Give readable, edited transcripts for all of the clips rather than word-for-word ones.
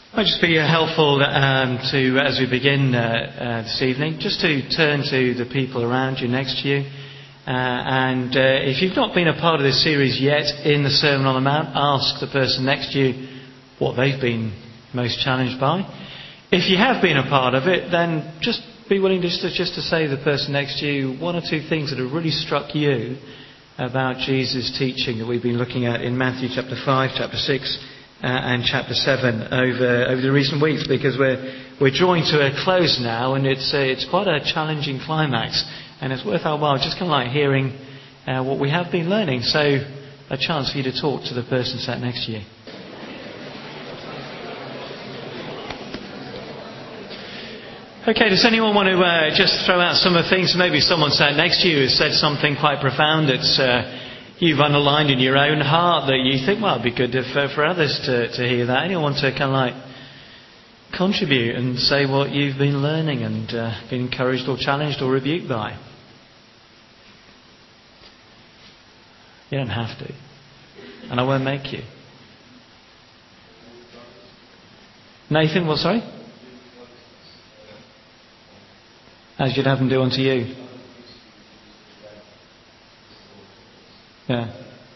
Might just be helpful as we begin this evening, just to turn to the people around you, next to you. And if you've not been a part of this series yet in the Sermon on the Mount, ask the person next to you what they've been most challenged by. If you have been a part of it, then just be willing just to say to the person next to you one or two things that have really struck you about Jesus' teaching that we've been looking at in Matthew chapter 5, chapter 6 and chapter 7 over the recent weeks, because we're drawing to a close now, and it's quite a challenging climax, and it's worth our while just kind of like hearing what we have been learning. So a chance for you to talk to the person sat next to you. Okay, does anyone want to just throw out some of the things? Maybe someone sat next to you has said something quite profound that's you've underlined in your own heart that you think, well, it'd be good for others to hear that. Anyone want to kind of like contribute and say what you've been learning and been encouraged or challenged or rebuked by? You don't have to. And I won't make you. Nathan, what, sorry? As you'd have them do unto you. Yeah.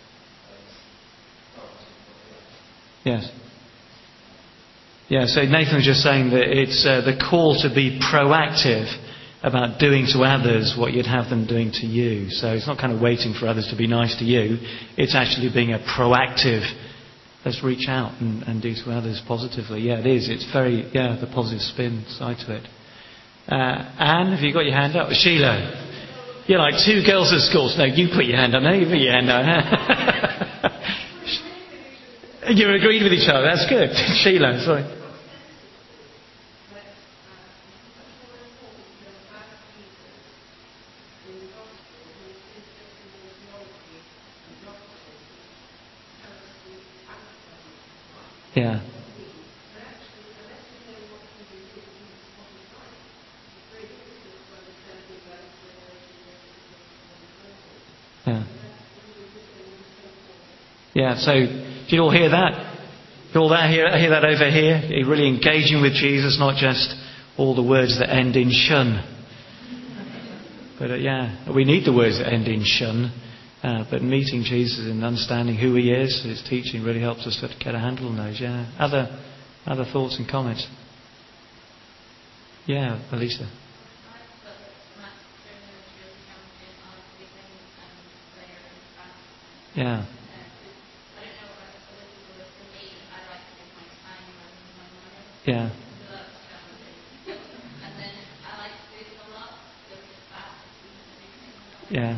Yes. Yeah, so Nathan was just saying that it's the call to be proactive about doing to others what you'd have them doing to you. So it's not kind of waiting for others to be nice to you. It's actually being a proactive, let's reach out and do to others positively. Yeah, it is. It's very, the positive spin side to it. Anne, have you got your hand up? Sheila. You're like two girls at school. No, you put your hand up. No, you put your hand up. You agreed with each other. That's good. Sheila, sorry. Yeah. Yeah. Yeah, so do you all hear that? Do you all hear that over here? You're really engaging with Jesus, not just all the words that end in shun. But we need the words that end in shun. But meeting Jesus and understanding who he is, his teaching really helps us to get a handle on those. Yeah. Other thoughts and comments? Yeah, Elisa. Yeah. Yeah. Yeah.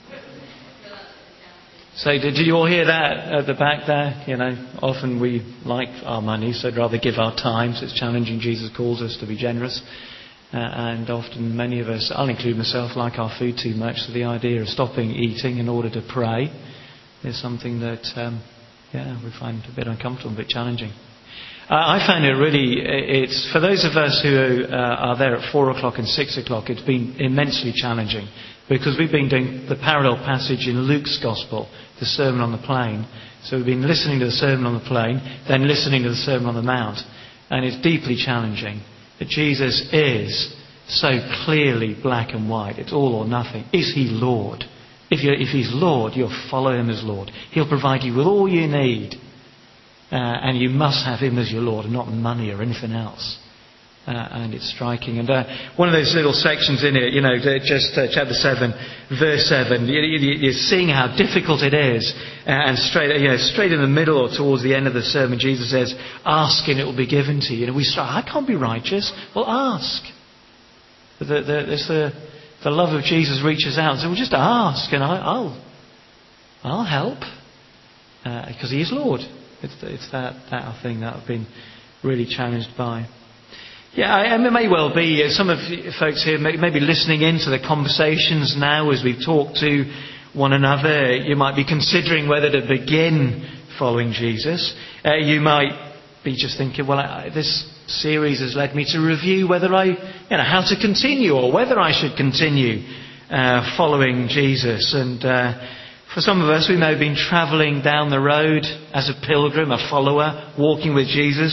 So did you all hear that at the back there? You know, often we like our money, so I'd rather give our time. So it's challenging. Jesus calls us to be generous. And often many of us, I'll include myself, like our food too much. So the idea of stopping eating in order to pray is something that, we find a bit uncomfortable, a bit challenging. I found it's for those of us who are there at 4 o'clock and 6 o'clock, it's been immensely challenging because we've been doing the parallel passage in Luke's Gospel, the Sermon on the Plain. So we've been listening to the Sermon on the Plain, then listening to the Sermon on the Mount. And it's deeply challenging that Jesus is so clearly black and white. It's all or nothing. Is he Lord? If he's Lord, you'll follow him as Lord. He'll provide you with all you need. And you must have him as your Lord and not money or anything else. And it's striking. And one of those little sections in it, chapter 7, verse 7, you're seeing how difficult it is. And straight in the middle or towards the end of the sermon, Jesus says, ask and it will be given to you. And we start, I can't be righteous. Well, ask. The love of Jesus reaches out and says, well, just ask and I'll help. Because he is Lord. It's that thing that I've been really challenged by. Yeah, it may well be some of you folks here may be listening into the conversations now as we talk to one another. You might be considering whether to begin following Jesus. You might be just thinking, well, this series has led me to review whether how to continue or whether I should continue following Jesus. And for some of us, we may have been travelling down the road as a pilgrim, a follower, walking with Jesus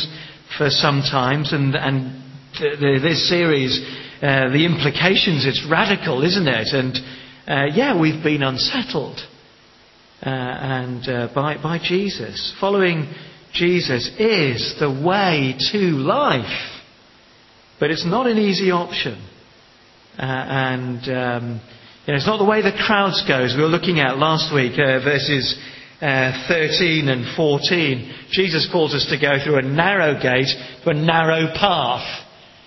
for some times, and this series, the implications, it's radical, isn't it? And we've been unsettled by Jesus. Following Jesus is the way to life, but it's not an easy option. It's not the way the crowds go, as we were looking at last week, verses 13 and 14. Jesus calls us to go through a narrow gate to a narrow path.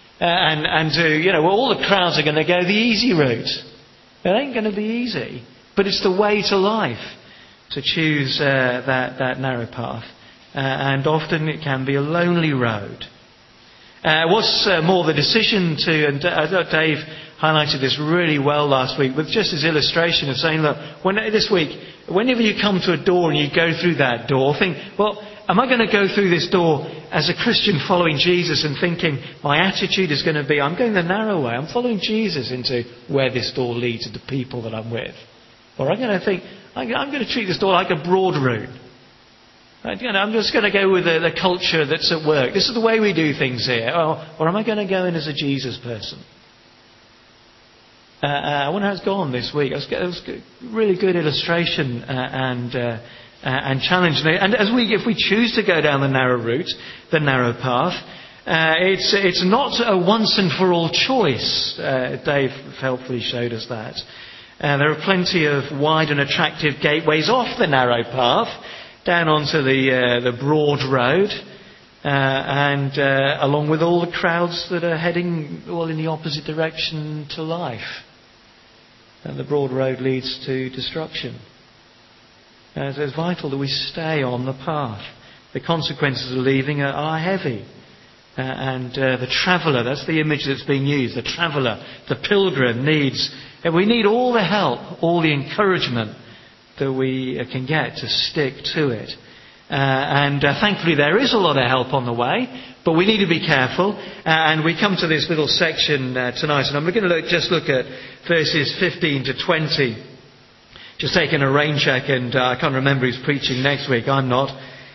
All the crowds are going to go the easy route. It ain't going to be easy, but it's the way to life to choose that narrow path. And often it can be a lonely road. What's more, the decision to, and Dave highlighted this really well last week with just his illustration of saying, look, this week, whenever you come to a door and you go through that door, think, well, am I going to go through this door as a Christian following Jesus and thinking my attitude is going to be, I'm going the narrow way, I'm following Jesus into where this door leads to the people that I'm with? Or I'm going to think, I'm going to treat this door like a broad route. I'm just going to go with the culture that's at work. This is the way we do things here. Or am I going to go in as a Jesus person? I wonder how it's gone this week. It was a really good illustration and challenge. And if we choose to go down the narrow route, the narrow path, it's not a once and for all choice. Dave helpfully showed us that. There are plenty of wide and attractive gateways off the narrow path, down onto the broad road, and along with all the crowds that are heading all in the opposite direction to life. And the broad road leads to destruction. So it's vital that we stay on the path. The consequences of leaving are heavy. The traveller, that's the image that's being used, the traveller, the pilgrim we need all the help, all the encouragement that we can get to stick to it. Thankfully there is a lot of help on the way, but we need to be careful. And we come to this little section tonight, and I'm going to look at verses 15 to 20. Just taking a rain check, and I can't remember who's preaching next week. I'm not.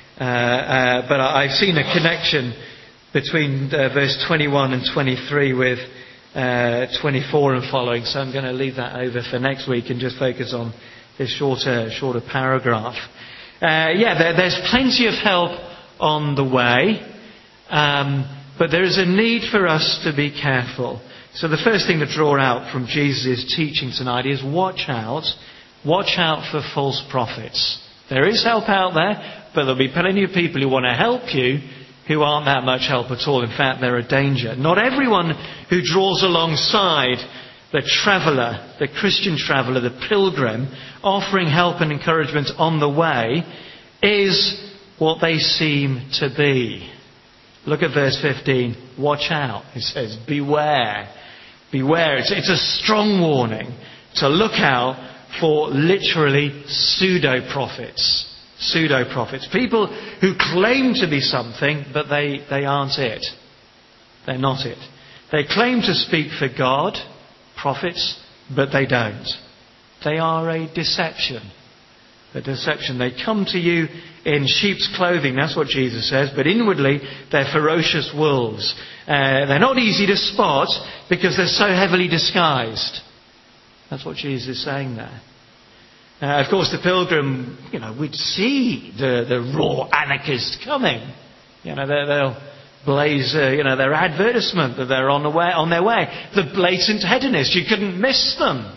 But I've seen a connection between verse 21 and 23 with 24 and following, so I'm going to leave that over for next week and just focus on this shorter paragraph. There's plenty of help on the way, but there is a need for us to be careful. So the first thing to draw out from Jesus' teaching tonight is watch out for false prophets. There is help out there, but there'll be plenty of people who want to help you who aren't that much help at all. In fact, they're a danger. Not everyone who draws alongside the traveller, the Christian traveller, the pilgrim, offering help and encouragement on the way, is what they seem to be. Look at verse 15. Watch out. It says, beware. Beware. It's a strong warning to look out for literally pseudo-prophets. Pseudo-prophets. People who claim to be something, but they aren't it. They're not it. They claim to speak for God, prophets, but they don't. They are a deception. A deception. They come to you in sheep's clothing, that's what Jesus says, but inwardly they're ferocious wolves. They're not easy to spot because they're so heavily disguised. That's what Jesus is saying there. Of course, the pilgrim, would see the raw anarchist coming. They'll blaze, their advertisement that they're on their way. The blatant hedonists, you couldn't miss them.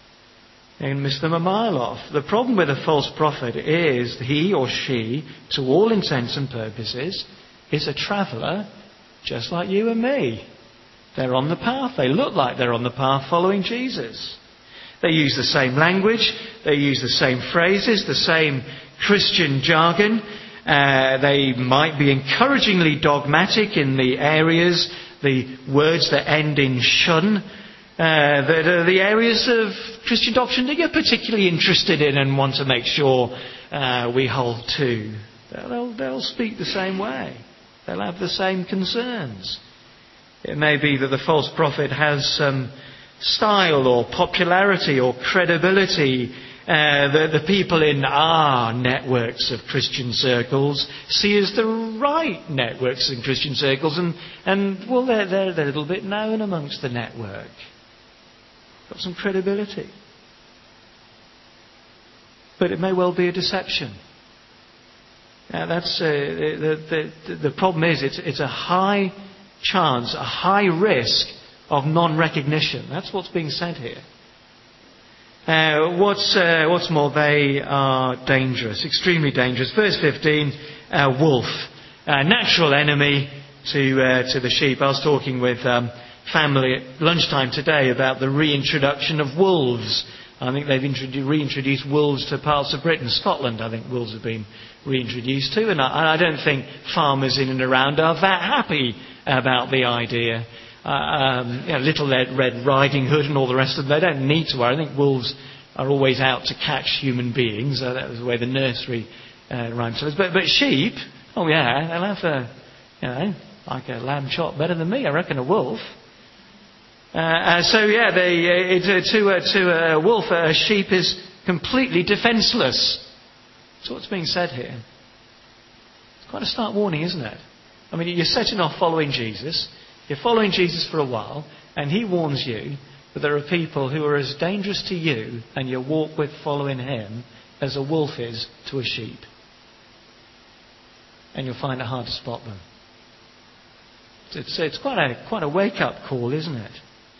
You can miss them a mile off. The problem with a false prophet is he or she, to all intents and purposes, is a traveller just like you and me. They're on the path. They look like they're on the path following Jesus. They use the same language. They use the same phrases, the same Christian jargon. They might be encouragingly dogmatic in the areas, the words that end in shun, that are the areas of Christian doctrine that you're particularly interested in and want to make sure we hold to. They'll speak the same way. They'll have the same concerns. It may be that the false prophet has some style or popularity or credibility the people in our networks of Christian circles see as the right networks in Christian circles, and well, they're a little bit known amongst the network. Got some credibility. But it may well be a deception. That's the problem is it's a high chance, a high risk of non-recognition. That's what's being said here. What's more, they are dangerous, extremely dangerous. Verse 15, wolf, natural enemy to the sheep. I was talking with family at lunchtime today about the reintroduction of wolves. I think they've reintroduced wolves to parts of Britain. Scotland, I think wolves have been reintroduced to. And I don't think farmers in and around are that happy about the idea. Little Red Riding Hood and all the rest of them, they don't need to worry. I think wolves are always out to catch human beings. That was the way the nursery rhyme says. But sheep, oh yeah, they'll have like a lamb chop better than me, I reckon, a wolf. To a wolf, a sheep is completely defenceless. That's what's being said here. It's quite a stark warning, isn't it? I mean, you're setting off following Jesus. You're following Jesus for a while, and he warns you that there are people who are as dangerous to you and your walk with following him as a wolf is to a sheep. And you'll find it hard to spot them. It's quite a wake-up call, isn't it?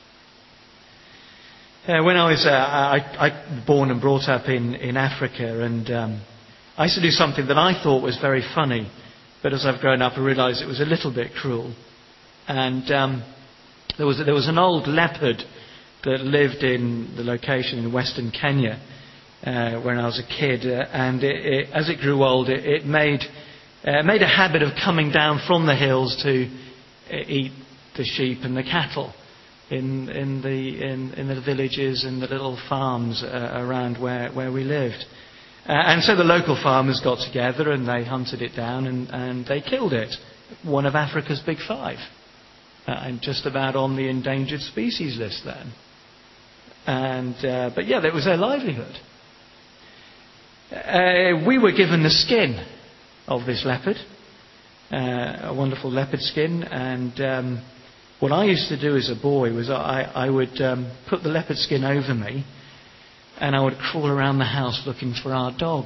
When I was I born and brought up in Africa, and I used to do something that I thought was very funny, but as I've grown up I realised it was a little bit cruel. And there was an old leopard that lived in the location in western Kenya when I was a kid, and as it grew old, it made a habit of coming down from the hills to eat the sheep and the cattle in the villages and the little farms around where we lived. And so the local farmers got together and they hunted it down and they killed it. One of Africa's big five. And just about on the endangered species list then. But that was their livelihood. We were given the skin of this leopard, a wonderful leopard skin, and what I used to do as a boy was I would put the leopard skin over me, and I would crawl around the house looking for our dog.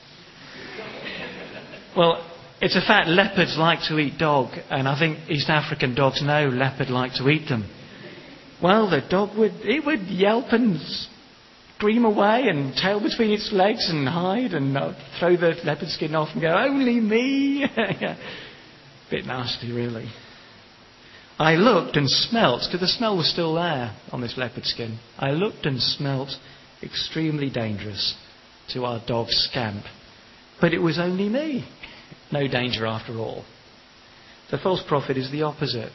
Well, it's a fact, leopards like to eat dog, and I think East African dogs know leopard like to eat them. Well, the dog would yelp and scream away and tail between its legs and hide and throw the leopard skin off and go, "Only me!" Bit nasty, really. I looked and smelt, because the smell was still there on this leopard skin. I looked and smelt extremely dangerous to our dog Scamp. But it was only me. No danger after all. The false prophet is the opposite.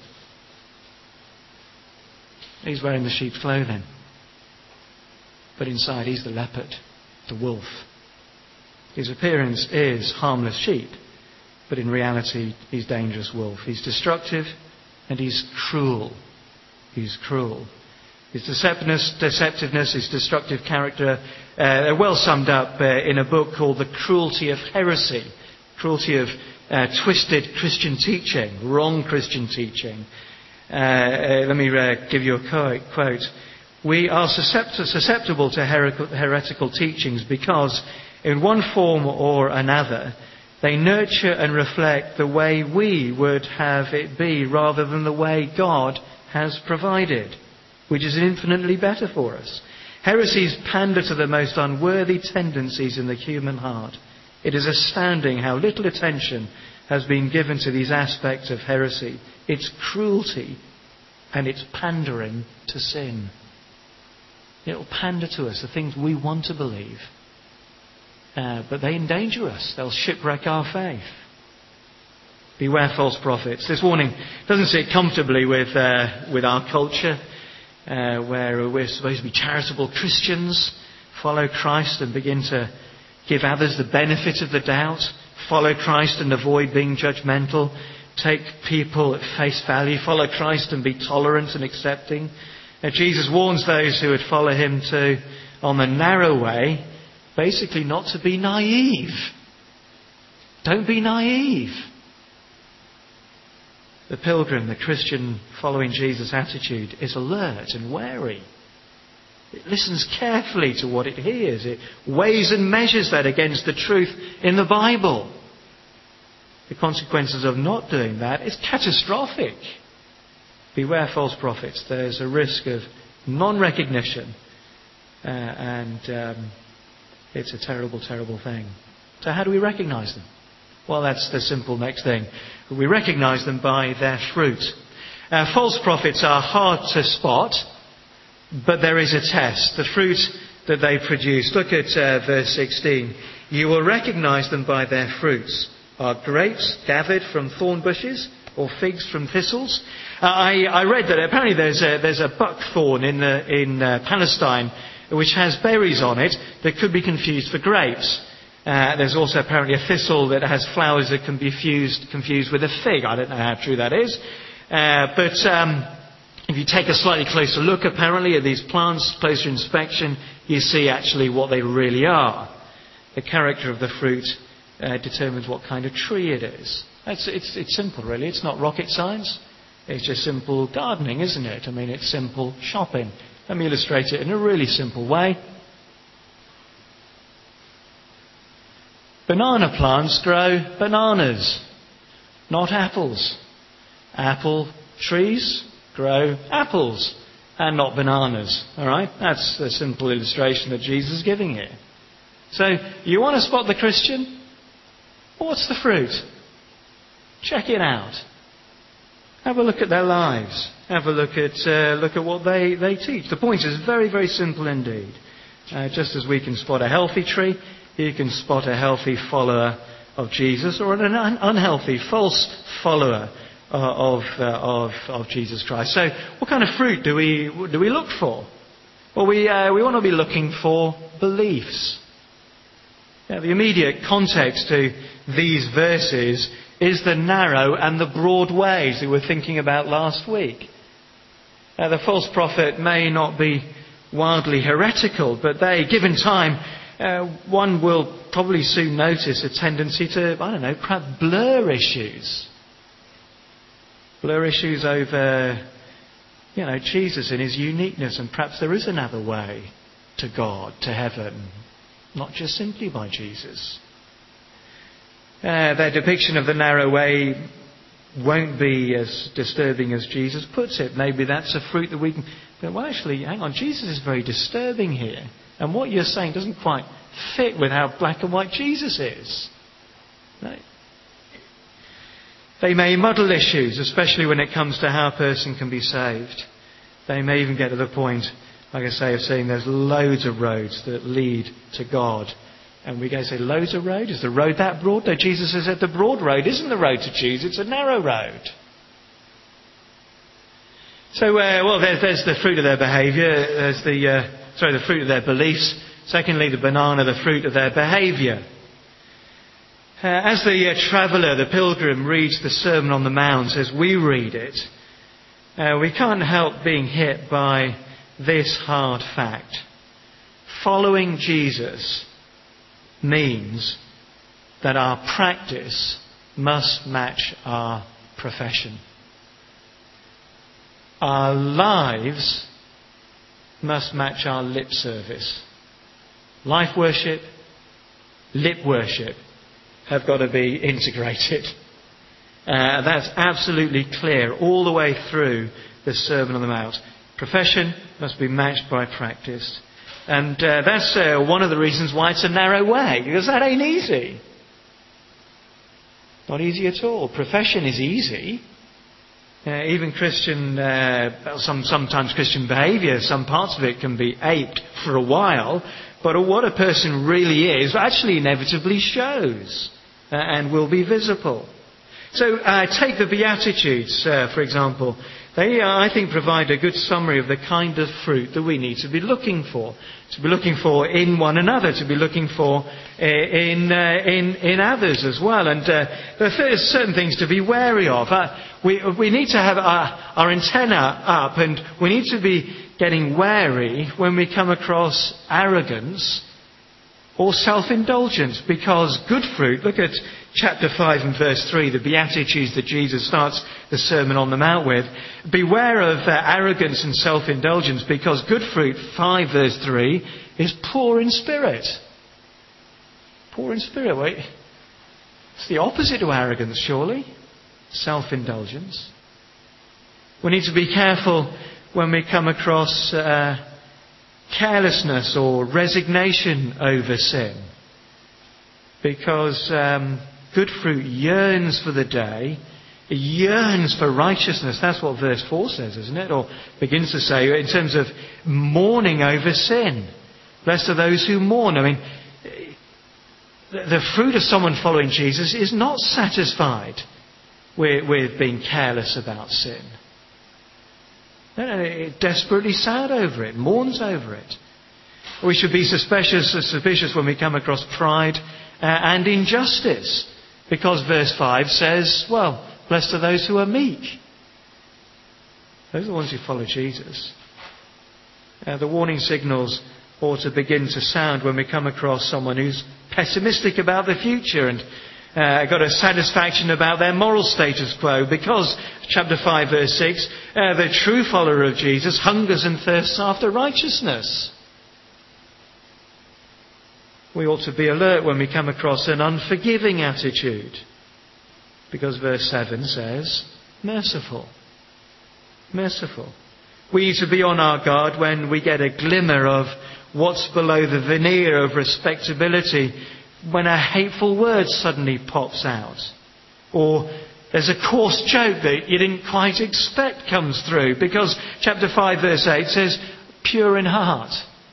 He's wearing the sheep's clothing. But inside he's the leopard, the wolf. His appearance is harmless sheep, but in reality he's dangerous wolf. He's destructive and he's cruel. He's cruel. His deceptiveness, his destructive character are well summed up in a book called The Cruelty of Heresy. Cruelty of twisted Christian teaching, wrong Christian teaching. Let me give you a quote. We are susceptible to heretical teachings because, in one form or another, they nurture and reflect the way we would have it be rather than the way God has provided, which is infinitely better for us. Heresies pander to the most unworthy tendencies in the human heart. It is astounding how little attention has been given to these aspects of heresy, its cruelty and its pandering to sin. It will pander to us the things we want to believe. But they endanger us. They'll shipwreck our faith. Beware false prophets. This warning doesn't sit comfortably with our culture, where we're supposed to be charitable Christians, follow Christ and begin to give others the benefit of the doubt, follow Christ and avoid being judgmental, take people at face value, follow Christ and be tolerant and accepting. Jesus warns those who would follow him on the narrow way basically not to be naive. Don't be naive. The pilgrim, the Christian following Jesus attitude, is alert and wary. It listens carefully to what it hears. It weighs and measures that against the truth in the Bible. The consequences of not doing that is catastrophic. Beware false prophets. There's a risk of non-recognition. And it's a terrible, terrible thing. So how do we recognise them? Well, that's the simple next thing. We recognise them by their fruit. False prophets are hard to spot, but there is a test. The fruit that they produce. Look at verse 16. You will recognise them by their fruits. Are grapes gathered from thorn bushes or figs from thistles? I read that apparently there's a buckthorn in Palestine which has berries on it that could be confused for grapes. There's also apparently a thistle that has flowers that can be confused with a fig. I don't know how true that is. But if you take a slightly closer look, apparently, at these plants, closer inspection, you see actually what they really are. The character of the fruit determines what kind of tree it is. It's simple, really. It's not rocket science. It's just simple gardening, isn't it? I mean, it's simple shopping. Let me illustrate it in a really simple way. Banana plants grow bananas, not apples. Apple trees grow apples and not bananas. All right? That's the simple illustration that Jesus is giving here. So, you want to spot the Christian? What's the fruit? Check it out. Have a look at their lives. Have a look at what they teach. The point is very, very simple indeed. Just as we can spot a healthy tree, you can spot a healthy follower of Jesus or an unhealthy, false follower of Jesus Christ. So, what kind of fruit do we look for? Well, we want to be looking for beliefs. Now, the immediate context to these verses is the narrow and the broad ways that we were thinking about last week. The false prophet may not be wildly heretical, but they, given time, one will probably soon notice a tendency to, perhaps blur issues. Blur issues over, Jesus and his uniqueness, and perhaps there is another way to God, to heaven, not just simply by Jesus. Their depiction of the narrow way won't be as disturbing as Jesus puts it. Maybe that's a fruit that we can... Well, actually, hang on, Jesus is very disturbing here. And what you're saying doesn't quite fit with how black and white Jesus is. Right? They may muddle issues, especially when it comes to how a person can be saved. They may even get to the point, like I say, of saying there's loads of roads that lead to God. And we go say, loads of roads? Is the road that broad? No, Jesus has said the broad road isn't the road to choose, it's a narrow road. So, there's the fruit of their behaviour. There's the fruit of their beliefs. Secondly, the banana, the fruit of their behaviour. As the traveller, the pilgrim, reads the Sermon on the Mount as we read it, we can't help being hit by this hard fact. Following Jesus means that our practice must match our profession. Our lives must match our lip service. Life worship, lip worship have got to be integrated. That's absolutely clear all the way through the Sermon on the Mount. Profession must be matched by practice. And that's one of the reasons why it's a narrow way, because that ain't easy. Not easy at all. Profession is easy. Even Christian, sometimes Christian behaviour, some parts of it can be aped for a while, but what a person really is actually inevitably shows and will be visible. So take the Beatitudes, for example. They, I think, provide a good summary of the kind of fruit that we need to be looking for. To be looking for in one another, to be looking for in others as well. And there's certain things to be wary of. We need to have our antenna up, and we need to be getting wary when we come across arrogance or self-indulgence? Because good fruit, look at chapter 5 and verse 3, the Beatitudes that Jesus starts the Sermon on the Mount with. Beware of arrogance and self-indulgence, because good fruit, 5 verse 3, is poor in spirit. Poor in spirit. Wait. It's the opposite to arrogance, surely. Self-indulgence. We need to be careful when we come across carelessness or resignation over sin. Because good fruit yearns for the day. It yearns for righteousness. That's what verse 4 says, isn't it? Or begins to say in terms of mourning over sin. Blessed are those who mourn. I mean, the fruit of someone following Jesus is not satisfied with being careless about sin. No, it's desperately sad over it, mourns over it. We should be suspicious when we come across pride and injustice. Because verse 5 says, well, blessed are those who are meek. Those are the ones who follow Jesus. The warning signals ought to begin to sound when we come across someone who's pessimistic about the future and got a satisfaction about their moral status quo, because chapter 5 verse 6, the true follower of Jesus hungers and thirsts after righteousness. We ought to be alert when we come across an unforgiving attitude, because verse 7 says, merciful. Merciful. We need to be on our guard when we get a glimmer of what's below the veneer of respectability, when a hateful word suddenly pops out, or there's a coarse joke that you didn't quite expect comes through, because chapter 5 verse 8 says, pure in heart.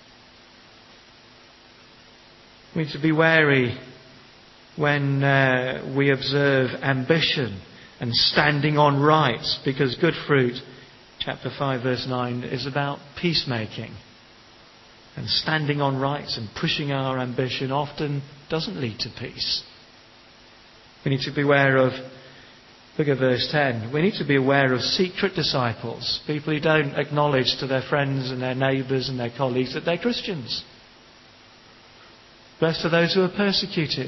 We need to be wary when we observe ambition and standing on rights, because good fruit, chapter 5 verse 9, is about peacemaking. And standing on rights and pushing our ambition often doesn't lead to peace. We need to be aware of, look at verse 10, we need to be aware of secret disciples, people who don't acknowledge to their friends and their neighbours and their colleagues that they're Christians. Blessed are those who are persecuted.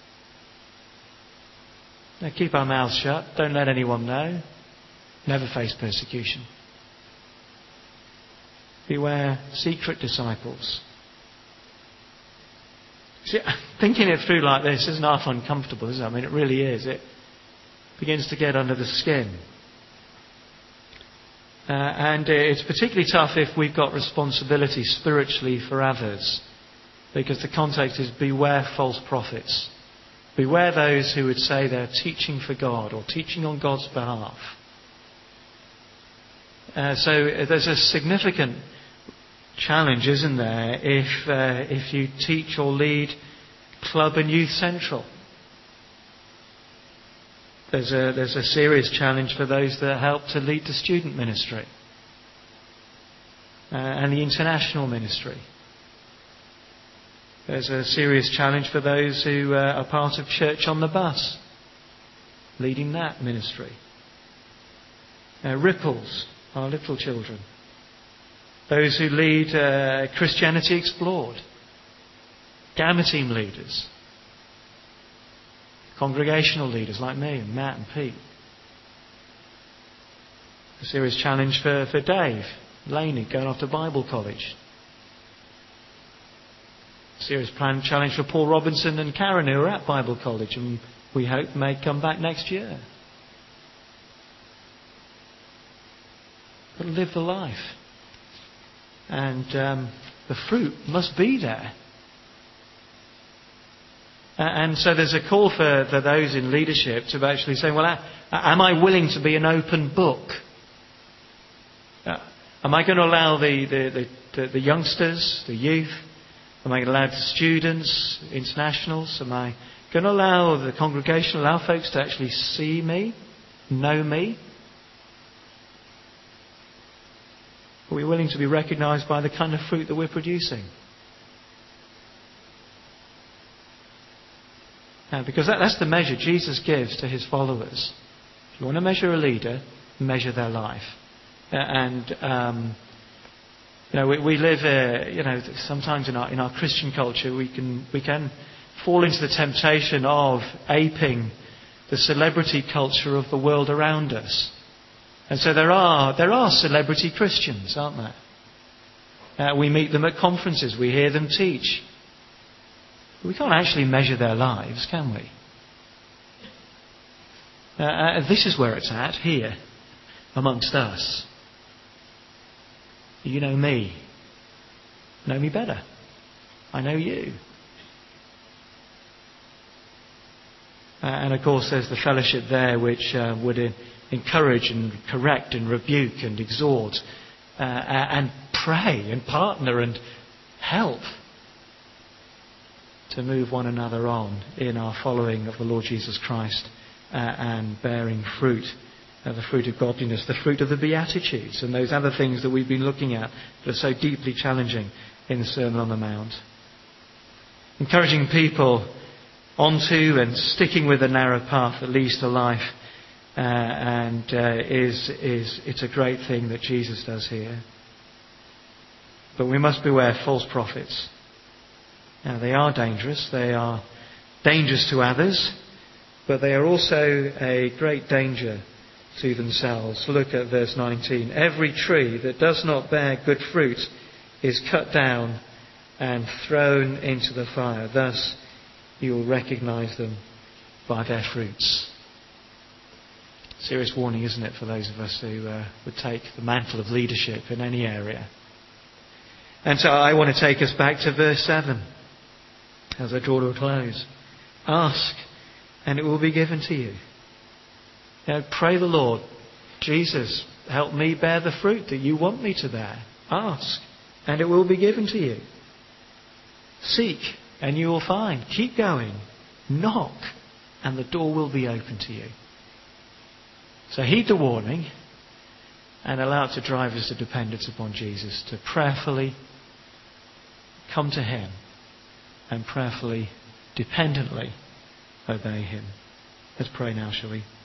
Now keep our mouths shut, don't let anyone know, never face persecution. Beware secret disciples. See, thinking it through like this isn't half uncomfortable, is it? I mean, it really is. It begins to get under the skin. And it's particularly tough if we've got responsibility spiritually for others. Because the context is beware false prophets. Beware those who would say they're teaching for God or teaching on God's behalf. So there's a significant challenge, isn't there, if you teach or lead Club and Youth Central. There's a serious challenge for those that help to lead the student ministry and the international ministry. There's a serious challenge for those who are part of Church on the Bus, leading that ministry. Ripples, our little children. Those who lead Christianity Explored. Gamma team leaders. Congregational leaders like me and Matt and Pete. A serious challenge for Dave Laney going off to Bible college. A serious challenge for Paul Robinson and Karen, who are at Bible college and we hope may come back next year. Got to live the life. And the fruit must be there. And so there's a call for those in leadership to actually say, well, am I willing to be an open book? Am I going to allow the youngsters, the youth? Am I going to allow the students, internationals? Am I going to allow the congregation, allow folks to actually see me, know me? Are we willing to be recognised by the kind of fruit that we're producing? Because that's the measure Jesus gives to his followers. If you want to measure a leader, measure their life. And We live, sometimes in our Christian culture we can fall into the temptation of aping the celebrity culture of the world around us. And so there are celebrity Christians, aren't there? We meet them at conferences, we hear them teach. We can't actually measure their lives, can we? This is where it's at, here, amongst us. You know me. Know me better. I know you. And of course there's the fellowship there which would encourage and correct and rebuke and exhort and pray and partner and help to move one another on in our following of the Lord Jesus Christ and bearing fruit, the fruit of godliness, the fruit of the Beatitudes and those other things that we've been looking at that are so deeply challenging in the Sermon on the Mount. Encouraging people onto and sticking with the narrow path that leads to life it's a great thing that Jesus does here. But we must beware false prophets. Now they are dangerous. They are dangerous to others, but they are also a great danger to themselves. Look at verse 19. Every tree that does not bear good fruit is cut down and thrown into the fire. Thus you will recognize them by their fruits. Serious warning, isn't it, for those of us who would take the mantle of leadership in any area. And so I want to take us back to verse 7 as I draw to a close. Ask and it will be given to you. Pray the Lord, Jesus, help me bear the fruit that you want me to bear. Ask and it will be given to you. Seek and you will find. Keep going. Knock and the door will be open to you. So heed the warning and allow it to drive us to dependence upon Jesus, to prayerfully come to Him and prayerfully, dependently obey Him. Let's pray now, shall we?